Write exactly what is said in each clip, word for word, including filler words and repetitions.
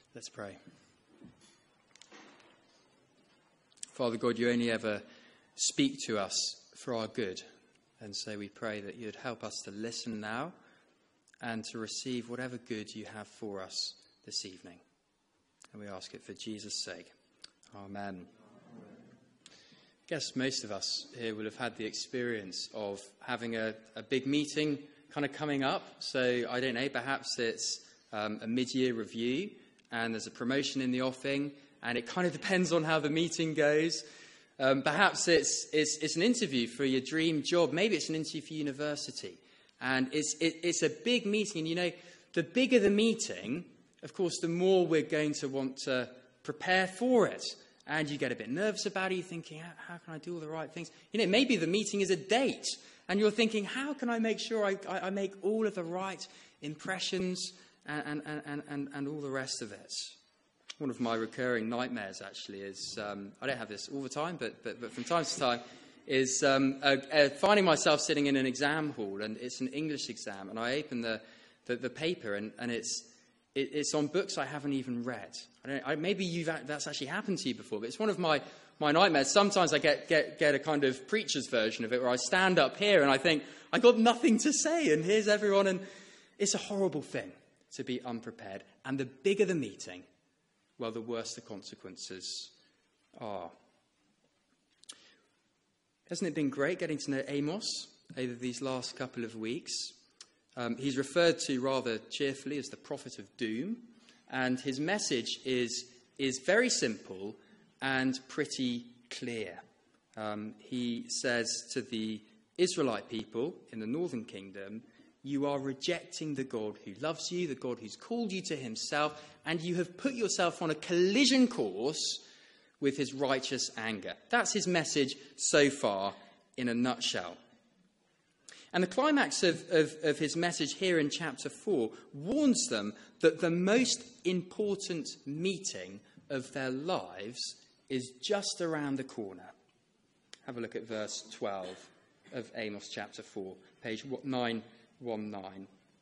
Let's pray. Father God, you only ever speak to us for our good. And so we pray that you'd help us to listen now and to receive whatever good you have for us this evening. And we ask it for Jesus' sake. Amen. I guess most of us here will have had the experience of having a, a big meeting kind of coming up. So I don't know, perhaps it's um, a mid-year review and there's a promotion in the offing, and it kind of depends on how the meeting goes. Um, perhaps it's, it's it's an interview for your dream job. Maybe it's an interview for university. And it's it, it's a big meeting. And, you know, the bigger the meeting, of course, the more we're going to want to prepare for it. And you get a bit nervous about it. You're thinking, how, how can I do all the right things? You know, maybe the meeting is a date. And you're thinking, how can I make sure I, I, I make all of the right impressions and, and, and, and, and all the rest of it? One of my recurring nightmares, actually, is, um, I don't have this all the time, but but, but from time to time, is um, uh, uh, finding myself sitting in an exam hall, and it's an English exam, and I open the, the, the paper, and, and it's it, it's on books I haven't even read. I don't, I, maybe you've that's actually happened to you before, but it's one of my, my nightmares. Sometimes I get, get, get a kind of preacher's version of it, where I stand up here, and I think, I got nothing to say, and here's everyone, and it's a horrible thing to be unprepared. And the bigger the meeting, well, the worse the consequences are. Hasn't it been great getting to know Amos over these last couple of weeks? Um, he's referred to rather cheerfully as the prophet of doom, and his message is, is very simple and pretty clear. Um, he says to the Israelite people in the northern kingdom, you are rejecting the God who loves you, the God who's called you to himself, and you have put yourself on a collision course with his righteous anger. That's his message so far in a nutshell. And the climax of, of, of his message here in chapter four warns them that the most important meeting of their lives is just around the corner. Have a look at verse twelve of Amos chapter four, page nine nineteen.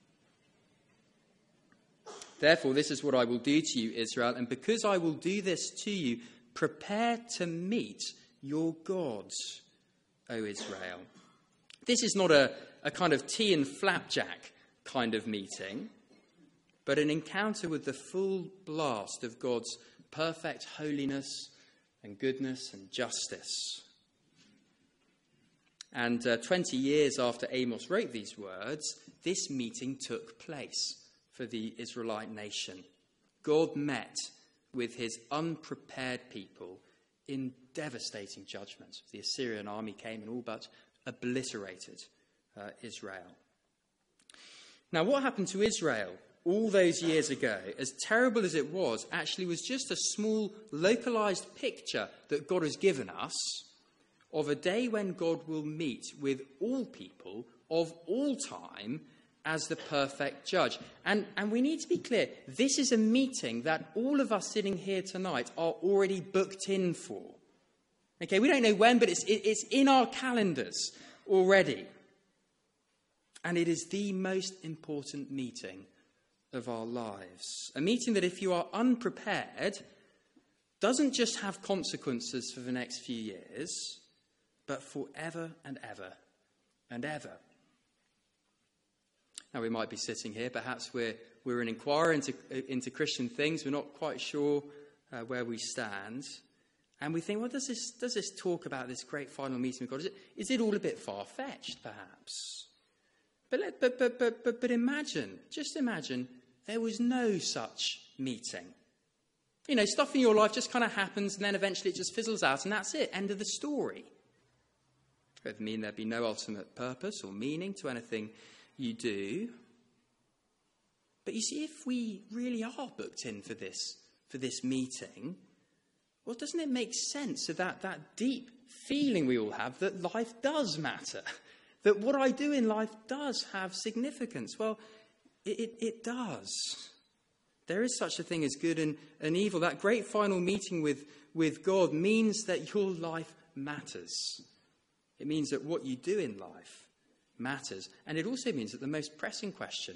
Therefore, this is what I will do to you, Israel, and because I will do this to you, prepare to meet your gods, O Israel. This is not a, a kind of tea and flapjack kind of meeting, but an encounter with the full blast of God's perfect holiness and goodness and justice. And uh, twenty years after Amos wrote these words, this meeting took place for the Israelite nation. God met with his unprepared people in devastating judgment. The Assyrian army came and all but obliterated uh, Israel. Now, what happened to Israel all those years ago, as terrible as it was, actually was just a small localized picture that God has given us of a day when God will meet with all people of all time as the perfect judge. And, and we need to be clear, this is a meeting that all of us sitting here tonight are already booked in for. Okay, we don't know when, but it's, it, it's in our calendars already. And it is the most important meeting of our lives. A meeting that, if you are unprepared, doesn't just have consequences for the next few years, but forever and ever and ever. Now, we might be sitting here, perhaps we're, we're an inquirer into, into Christian things, we're not quite sure uh, where we stand, and we think, well, does this, does this talk about this great final meeting with God? Is it, is it all a bit far-fetched, perhaps? But, let, but, but, but, but, but imagine, just imagine, there was no such meeting. You know, stuff in your life just kind of happens, and then eventually it just fizzles out, and that's it, end of the story. It would mean there'd be no ultimate purpose or meaning to anything you do. But you see, if we really are booked in for this, for this meeting, well, doesn't it make sense of that, that deep feeling we all have that life does matter? That what I do in life does have significance? Well, it, it, it does. There is such a thing as good and, and evil. That great final meeting with, with God means that your life matters. It means that what you do in life matters. And it also means that the most pressing question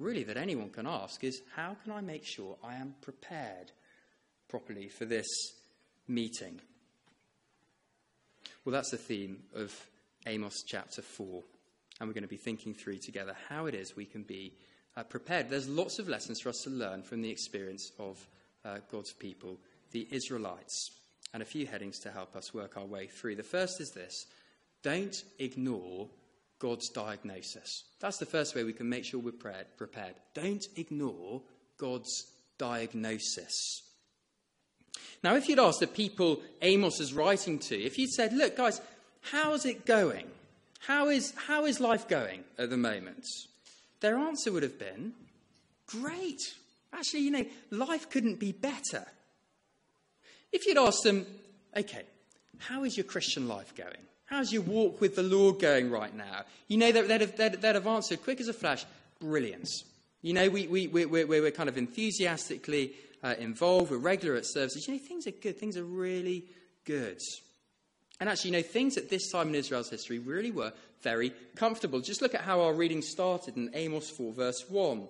really that anyone can ask is, how can I make sure I am prepared properly for this meeting? Well, that's the theme of Amos chapter four. And we're going to be thinking through together how it is we can be uh, prepared. There's lots of lessons for us to learn from the experience of uh, God's people, the Israelites, and a few headings to help us work our way through. The first is this: don't ignore God's diagnosis. That's the first way we can make sure we're prepared. Don't ignore God's diagnosis. Now, if you'd asked the people Amos is writing to, if you'd said, look, guys, how's it going? How is, how is life going at the moment? Their answer would have been, great. Actually, you know, life couldn't be better. If you'd asked them, okay, how is your Christian life going? How's your walk with the Lord going right now? You know, they'd have, they'd, they'd have answered quick as a flash, brilliant. You know, we, we, we, we're, we're kind of enthusiastically uh, involved. We're regular at services. You know, things are good. Things are really good. And actually, you know, things at this time in Israel's history really were very comfortable. Just look at how our reading started in Amos four, verse one.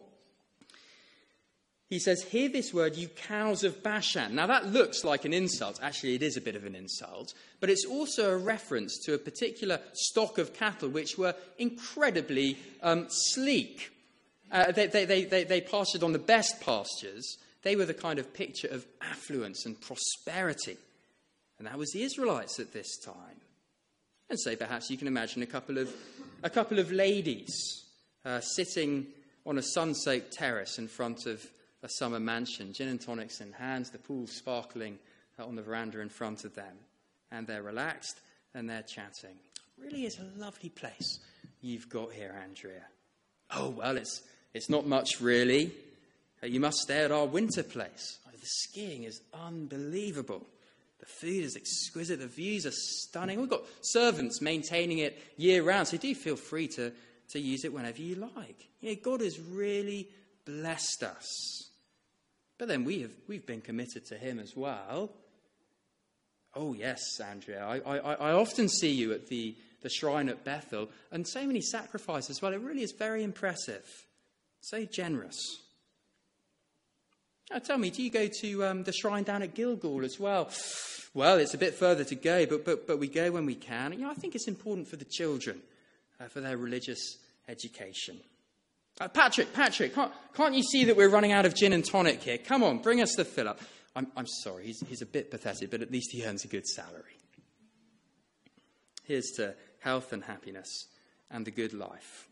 He says, hear this word, you cows of Bashan. Now, that looks like an insult. Actually, it is a bit of an insult. But it's also a reference to a particular stock of cattle which were incredibly um, sleek. Uh, they, they, they, they, they pastured on the best pastures. They were the kind of picture of affluence and prosperity. And that was the Israelites at this time. And so perhaps you can imagine a couple of, a couple of ladies uh, sitting on a sun-soaked terrace in front of a summer mansion, gin and tonics in hand, the pool sparkling uh, on the veranda in front of them. And they're relaxed and they're chatting. Really is a lovely place you've got here, Andrea. Oh, well, it's, it's not much really. Uh, you must stay at our winter place. Oh, the skiing is unbelievable. The food is exquisite. The views are stunning. We've got servants maintaining it year round, so do feel free to, to use it whenever you like. You know, God has really blessed us. But then we have, we've been committed to him as well. Oh, yes, Andrea, I, I, I often see you at the, the shrine at Bethel, and so many sacrifices. Well, it really is very impressive. So generous. Now, tell me, do you go to um, the shrine down at Gilgal as well? Well, it's a bit further to go, but but but we go when we can. You know, I think it's important for the children, uh, for their religious education. Uh, Patrick, Patrick, can't, can't you see that we're running out of gin and tonic here? Come on, bring us the fill-up. I'm, I'm sorry, he's, he's a bit pathetic, but at least he earns a good salary. Here's to health and happiness and the good life.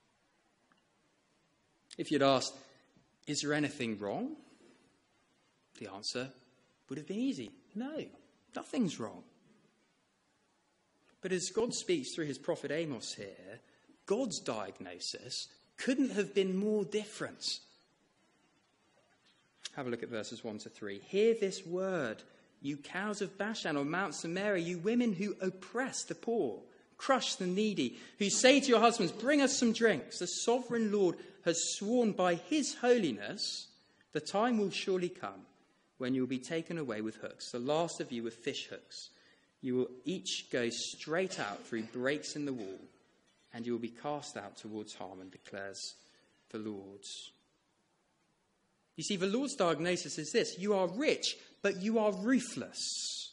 If you'd asked, is there anything wrong? The answer would have been easy. No, nothing's wrong. But as God speaks through his prophet Amos here, God's diagnosis couldn't have been more different. Have a look at verses one to three. Hear this word, you cows of Bashan or Mount Samaria, you women who oppress the poor, crush the needy, who say to your husbands, bring us some drinks. The sovereign Lord has sworn by his holiness, the time will surely come when you will be taken away with hooks, the last of you with fish hooks. You will each go straight out through breaks in the wall, and you will be cast out towards Harmon, declares the Lord. You see, the Lord's diagnosis is this: you are rich, but you are ruthless.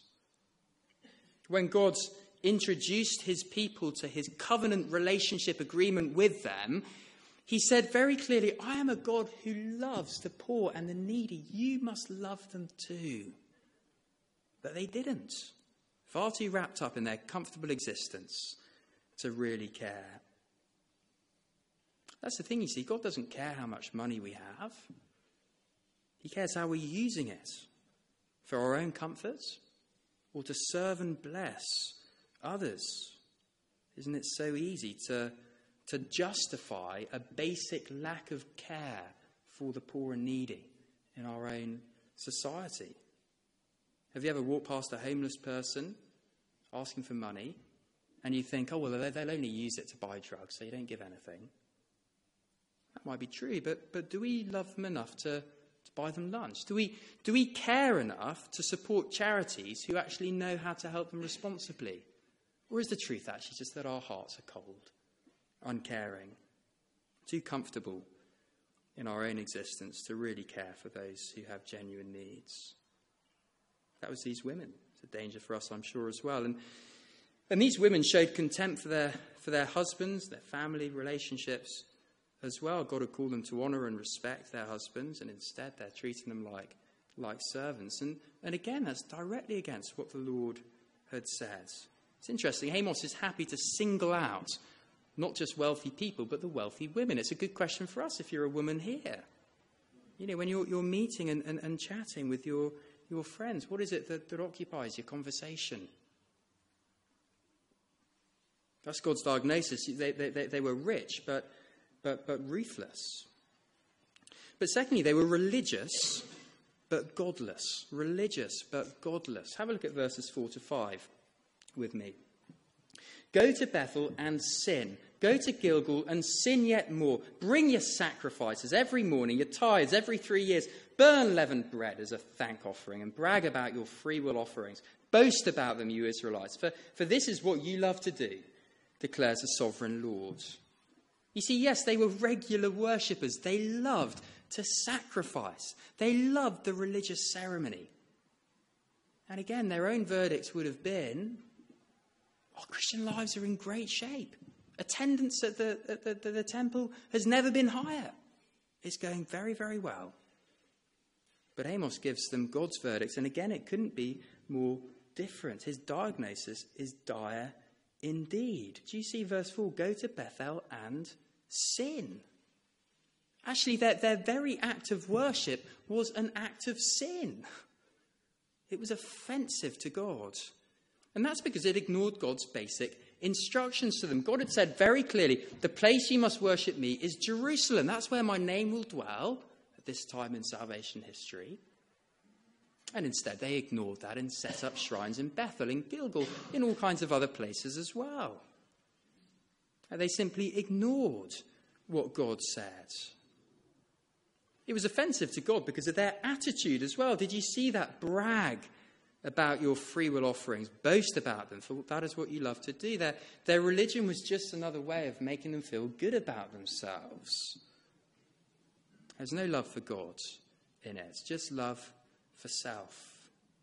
When God introduced his people to his covenant relationship agreement with them, he said very clearly, I am a God who loves the poor and the needy. You must love them too. But they didn't. Far too wrapped up in their comfortable existence to really care. That's the thing, you see. God doesn't care how much money we have. He cares how we're using it. For our own comfort or to serve and bless others. Isn't it so easy to... to justify a basic lack of care for the poor and needy in our own society? Have you ever walked past a homeless person asking for money and you think, oh, well, they'll only use it to buy drugs, so you don't give anything? That might be true, but, but do we love them enough to, to buy them lunch? Do we, do we care enough to support charities who actually know how to help them responsibly? Or is the truth actually just that our hearts are cold, uncaring, too comfortable in our own existence to really care for those who have genuine needs. That was these women. It's a danger for us, I'm sure, as well. And and these women showed contempt for their for their husbands, their family relationships as well. God had called them to honour and respect their husbands, and instead they're treating them like like servants. And, and again, that's directly against what the Lord had said. It's interesting. Amos is happy to single out not just wealthy people, but the wealthy women. It's a good question for us if you're a woman here. You know, when you're, you're meeting and, and, and chatting with your, your friends, what is it that, that occupies your conversation? That's God's diagnosis. They, they, they, they were rich, but, but, but ruthless. But secondly, they were religious, but godless. Religious, but godless. Have a look at verses four to five with me. Go to Bethel and sin. Go to Gilgal and sin yet more. Bring your sacrifices every morning, your tithes every three years. Burn leavened bread as a thank offering and brag about your freewill offerings. Boast about them, you Israelites, for, for this is what you love to do, declares the sovereign Lord. You see, yes, they were regular worshippers. They loved to sacrifice. They loved the religious ceremony. And again, their own verdict would have been, our Christian lives are in great shape. Attendance at the, at the, the, the temple has never been higher. It's going very, very well. But Amos gives them God's verdict, and again, it couldn't be more different. His diagnosis is dire indeed. Do you see verse four? Go to Bethel and sin. Actually, their, their very act of worship was an act of sin. It was offensive to God. And that's because it ignored God's basic instructions to them. God had said very clearly, the place you must worship me is Jerusalem. That's where my name will dwell at this time in salvation history. And instead they ignored that and set up shrines in Bethel, in Gilgal, in all kinds of other places as well. And they simply ignored what God said. It was offensive to God because of their attitude as well. Did you see that? Brag about your freewill offerings. Boast about them, for that is what you love to do. Their, their religion was just another way of making them feel good about themselves. There's no love for God in it. It's just love for self.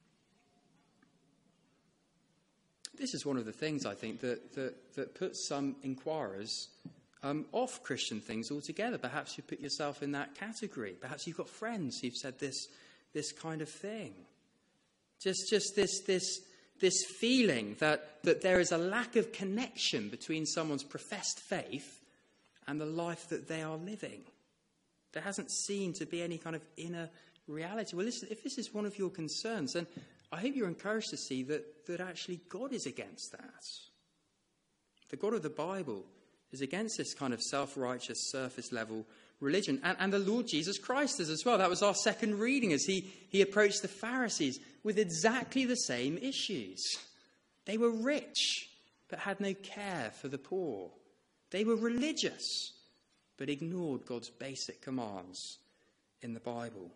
This is one of the things, I think, that, that, that puts some inquirers um, off Christian things altogether. Perhaps you put yourself in that category. Perhaps you've got friends who've said this, this kind of thing. Just, just this, this, this feeling that, that there is a lack of connection between someone's professed faith and the life that they are living. There hasn't seemed to be any kind of inner reality. Well, listen, if this is one of your concerns, then I hope you're encouraged to see that, that actually God is against that. The God of the Bible is against this kind of self-righteous, surface-level religion. And, and the Lord Jesus Christ is as well. That was our second reading as he, he approached the Pharisees with exactly the same issues. They were rich, but had no care for the poor. They were religious, but ignored God's basic commands in the Bible.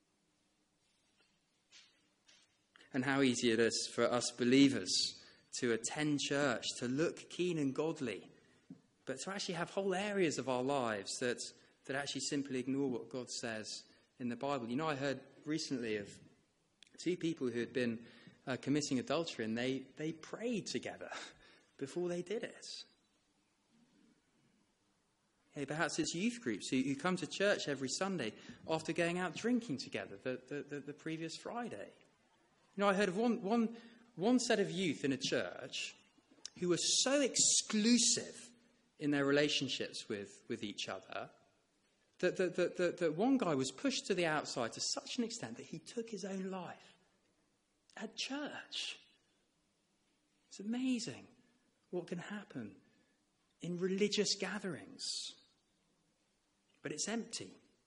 And how easy it is for us believers to attend church, to look keen and godly, but to actually have whole areas of our lives that, that actually simply ignore what God says in the Bible. You know, I heard recently of two people who had been uh, committing adultery, and they, they prayed together before they did it. Hey, perhaps it's youth groups who, who come to church every Sunday after going out drinking together the, the, the, the previous Friday. You know, I heard of one, one, one set of youth in a church who were so exclusive in their relationships with, with each other that, that, that, that, that one guy was pushed to the outside to such an extent that he took his own life at church. It's amazing what can happen in religious gatherings. But it's empty.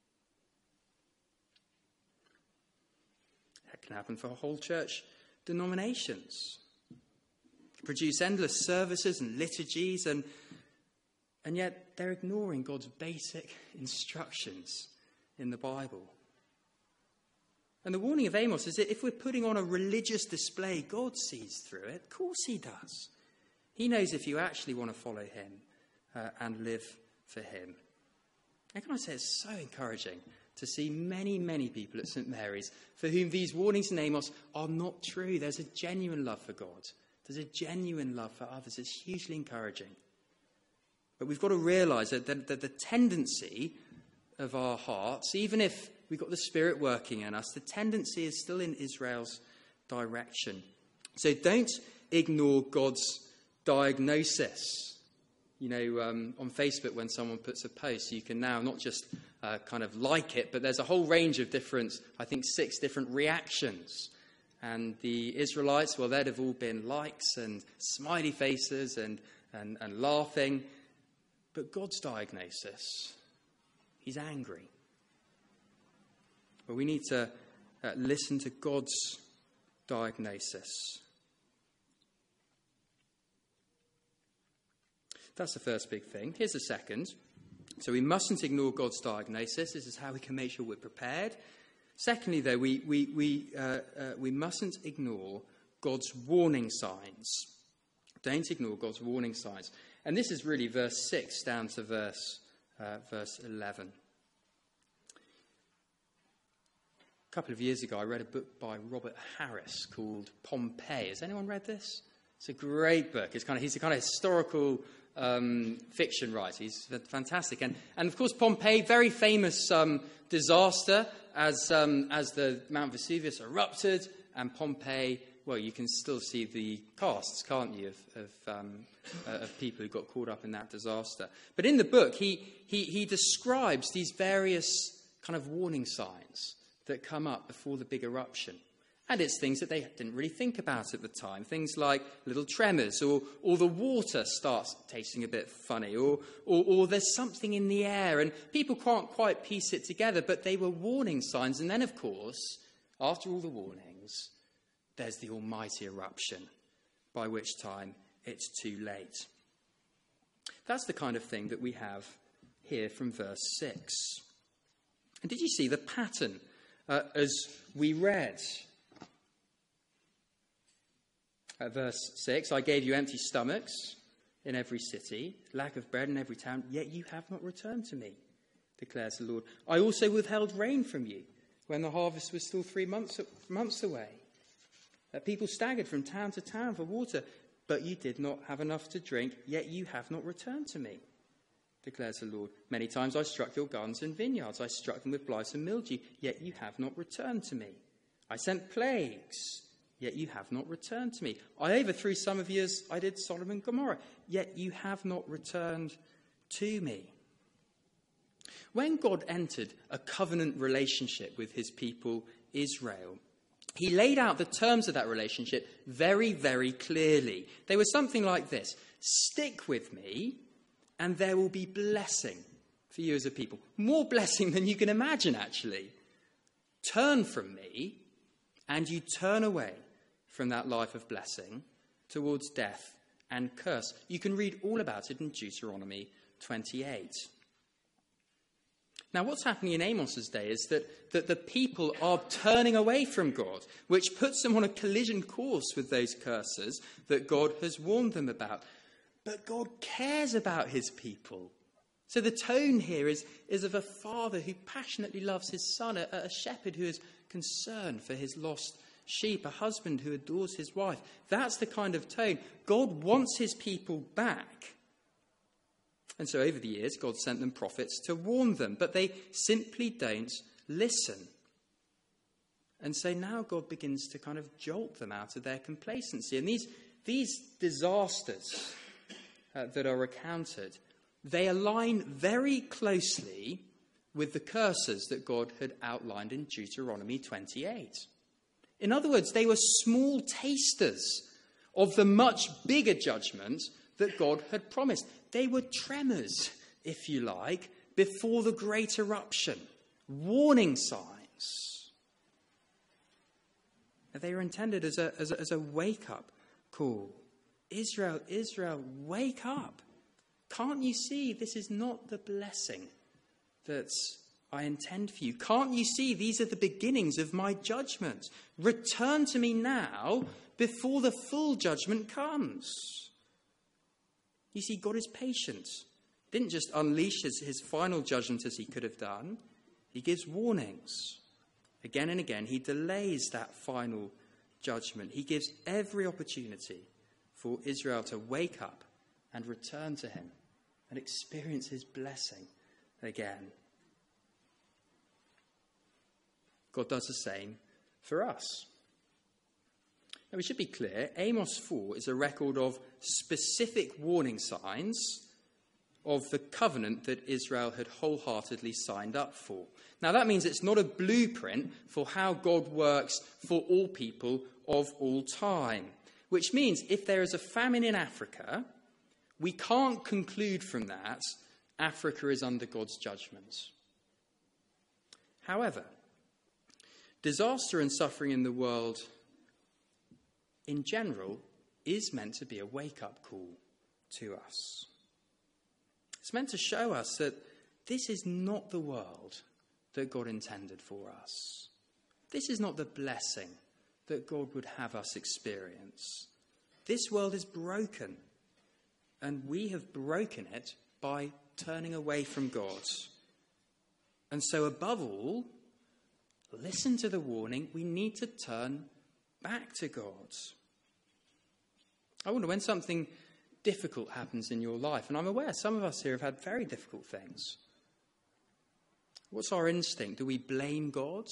That can happen for whole church denominations. Produce endless services and liturgies, and and yet they're ignoring God's basic instructions in the Bible. And the warning of Amos is that if we're putting on a religious display, God sees through it. Of course he does. He knows if you actually want to follow him uh, and live for him. And can I say, it's so encouraging to see many, many people at St Mary's for whom these warnings in Amos are not true. There's a genuine love for God. There's a genuine love for others. It's hugely encouraging. But we've got to realise that the, that the tendency of our hearts, even if we've got the Spirit working in us, the tendency is still in Israel's direction. So don't ignore God's diagnosis. You know, um, on Facebook, when someone puts a post, you can now not just uh, kind of like it, but there's a whole range of different, I think, six different reactions. And the Israelites, well, they'd have all been likes and smiley faces and, and, and laughing. But God's diagnosis, he's angry. But we need to uh, listen to God's diagnosis. That's the first big thing. Here's the second. So we mustn't ignore God's diagnosis. This is how we can make sure we're prepared. Secondly, though, we we we uh, uh, we mustn't ignore God's warning signs. Don't ignore God's warning signs. And this is really verse six down to verse uh, verse eleven. A couple of years ago, I read a book by Robert Harris called Pompeii. Has anyone read this? It's a great book. It's kind of he's a kind of historical um, fiction writer. He's fantastic, and and of course Pompeii, very famous um, disaster as um, as the Mount Vesuvius erupted, and Pompeii. Well, you can still see the casts, can't you, of of, um, uh, of people who got caught up in that disaster. But in the book, he he he describes these various kind of warning signs that come up before the big eruption. And it's things that they didn't really think about at the time. Things like little tremors, or or the water starts tasting a bit funny, or, or or there's something in the air, and people can't quite piece it together, but they were warning signs. And then, of course, after all the warnings, there's the almighty eruption, by which time it's too late. That's the kind of thing that we have here from verse six. And did you see the pattern uh, as we read? At verse six, I gave you empty stomachs in every city, lack of bread in every town, yet you have not returned to me, declares the Lord. I also withheld rain from you when the harvest was still three months, months away. That people staggered from town to town for water, but you did not have enough to drink, yet you have not returned to me, declares the Lord. Many times I struck your gardens and vineyards. I struck them with blight and mildew, yet you have not returned to me. I sent plagues, yet you have not returned to me. I overthrew some of you as I did Sodom and Gomorrah, yet you have not returned to me. When God entered a covenant relationship with his people Israel, he laid out the terms of that relationship very, very clearly. They were something like this: stick with me, and there will be blessing for you as a people. More blessing than you can imagine, actually. Turn from me, and you turn away from that life of blessing towards death and curse. You can read all about it in Deuteronomy twenty-eight. Now, what's happening in Amos's day is that, that the people are turning away from God, which puts them on a collision course with those curses that God has warned them about. But God cares about his people. So the tone here is, is of a father who passionately loves his son, a, a shepherd who is concerned for his lost sheep, a husband who adores his wife. That's the kind of tone. God wants his people back. And so over the years, God sent them prophets to warn them, but they simply don't listen. And so now God begins to kind of jolt them out of their complacency. And these, these disasters uh, that are recounted, they align very closely with the curses that God had outlined in Deuteronomy twenty-eight. In other words, they were small tasters of the much bigger judgment that God had promised. They were tremors, if you like, before the great eruption. Warning signs. They were intended as a, as a, as a wake-up call. Israel, Israel, wake up. Can't you see this is not the blessing that I intend for you? Can't you see these are the beginnings of my judgment? Return to me now before the full judgment comes. You see, God is patient Didn't just unleash his, his final judgment as he could have done. He gives warnings. Again and again, he delays that final judgment. He gives every opportunity for Israel to wake up and return to him and experience his blessing again. God does the same for us. Now, we should be clear, Amos four is a record of specific warning signs of the covenant that Israel had wholeheartedly signed up for. Now, that means it's not a blueprint for how God works for all people of all time, which means if there is a famine in Africa, we can't conclude from that Africa is under God's judgment. However, disaster and suffering in the world in general is meant to be a wake-up call to us. It's meant to show us that this is not the world that God intended for us. This is not the blessing that God would have us experience. This world is broken, and we have broken it by turning away from God. And so above all, listen to the warning, we need to turn back to God. I wonder, when something difficult happens in your life, and I'm aware some of us here have had very difficult things, what's our instinct? Do we blame God?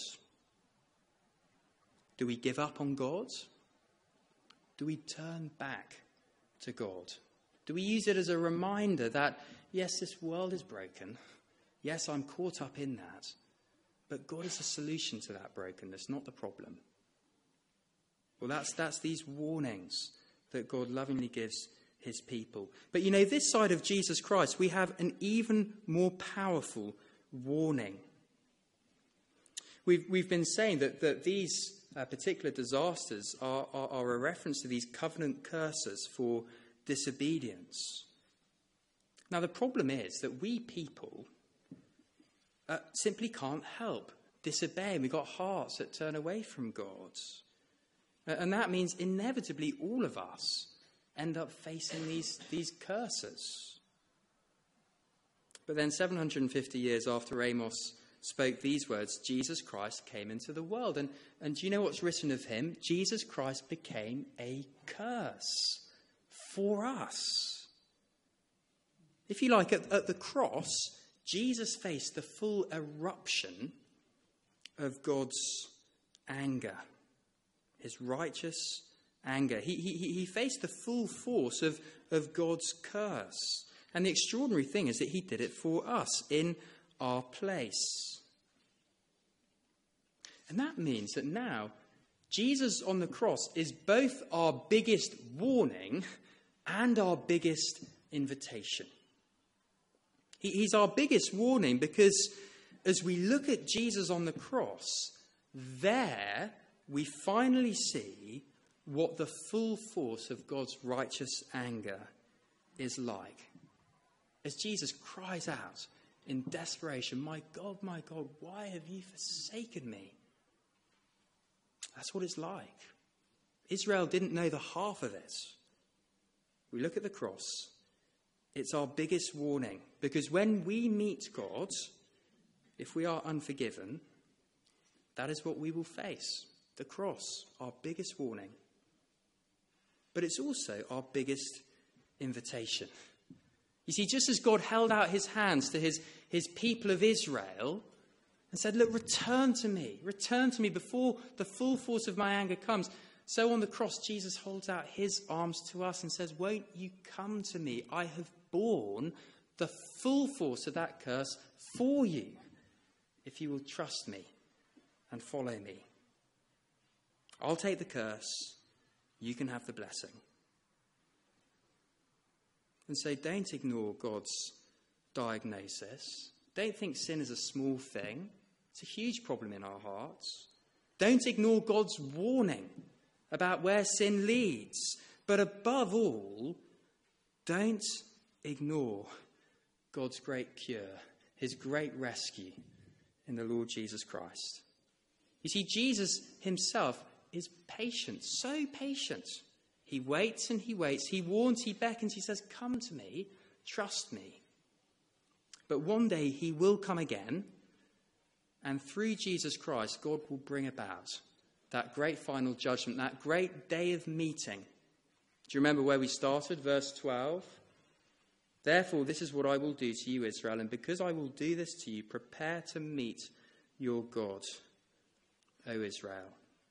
Do we give up on God? Do we turn back to God? Do we use it as a reminder that, yes, this world is broken. Yes, I'm caught up in that. But God is the solution to that brokenness, not the problem. Well, that's, that's these warnings that God lovingly gives his people. But you know, this side of Jesus Christ, we have an even more powerful warning. We've, we've been saying that, that these uh, particular disasters are, are, are a reference to these covenant curses for disobedience. Now, the problem is that we people uh, simply can't help disobeying. We've got hearts that turn away from God. And that means inevitably all of us end up facing these, these curses. But then seven hundred fifty years after Amos spoke these words, Jesus Christ came into the world. And, and do you know what's written of him? Jesus Christ became a curse for us. If you like, at, at the cross, Jesus faced the full eruption of God's anger. His righteous anger. He, he, he faced the full force of, of God's curse. And the extraordinary thing is that he did it for us in our place. And that means that now Jesus on the cross is both our biggest warning and our biggest invitation. He, he's our biggest warning because as we look at Jesus on the cross, there we finally see what the full force of God's righteous anger is like. As Jesus cries out in desperation, "My God, my God, why have you forsaken me?" That's what it's like. Israel didn't know the half of it. We look at the cross. It's our biggest warning, because when we meet God, if we are unforgiven, that is what we will face. The cross, our biggest warning. But it's also our biggest invitation. You see, just as God held out his hands to his, his people of Israel and said, "Look, return to me, return to me before the full force of my anger comes," so on the cross, Jesus holds out his arms to us and says, "Won't you come to me? I have borne the full force of that curse for you if you will trust me and follow me. I'll take the curse, you can have the blessing." And so don't ignore God's diagnosis. Don't think sin is a small thing. It's a huge problem in our hearts. Don't ignore God's warning about where sin leads. But above all, don't ignore God's great cure, his great rescue in the Lord Jesus Christ. You see, Jesus himself is patient, so patient. He waits and he waits. He warns, he beckons, he says, "Come to me, trust me, But one day he will come again, and through Jesus Christ, God will bring about that great final judgment, that great day of meeting. Do you remember where we started? Verse twelve. Therefore, this is what I will do to you, Israel, and because I will do this to you, prepare to meet your God, O Israel.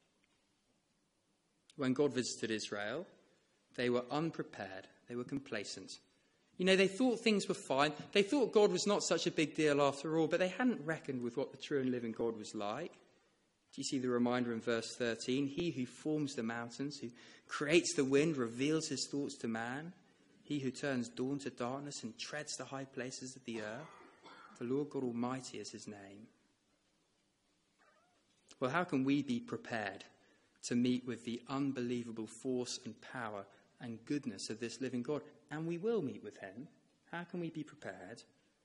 When God visited Israel, they were unprepared. They were complacent. You know, they thought things were fine. They thought God was not such a big deal after all, but they hadn't reckoned with what the true and living God was like. Do you see the reminder in verse thirteen? He who forms the mountains, who creates the wind, reveals his thoughts to man. He who turns dawn to darkness and treads the high places of the earth. The Lord God Almighty is his name. Well, how can we be prepared to meet with the unbelievable force and power and goodness of this living God? And we will meet with him. How can we be prepared?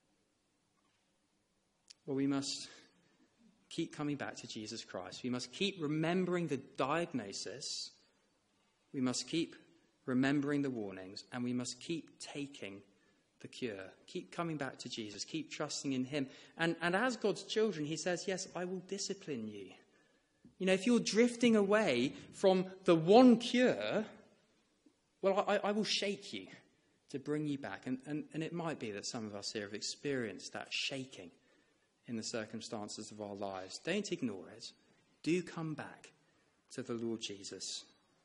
Well, we must keep coming back to Jesus Christ. We must keep remembering the diagnosis. We must keep remembering the warnings, and we must keep taking the cure. Keep coming back to Jesus. Keep trusting in him. And, and as God's children, he says, yes, I will discipline you. You know, if you're drifting away from the one cure, well, I, I will shake you to bring you back. And, and, and it might be that some of us here have experienced that shaking in the circumstances of our lives. Don't ignore it. Do come back to the Lord Jesus.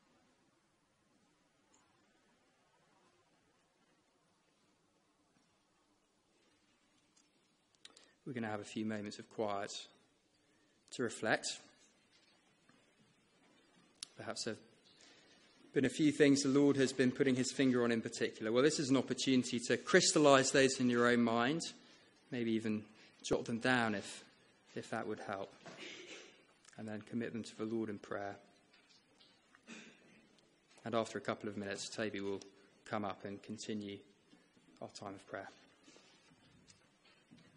We're going to have a few moments of quiet to reflect. Perhaps there have been a few things the Lord has been putting his finger on in particular. Well, this is an opportunity to crystallize those in your own mind, maybe even jot them down if, if that would help, and then commit them to the Lord in prayer. And after a couple of minutes, Toby will come up and continue our time of prayer.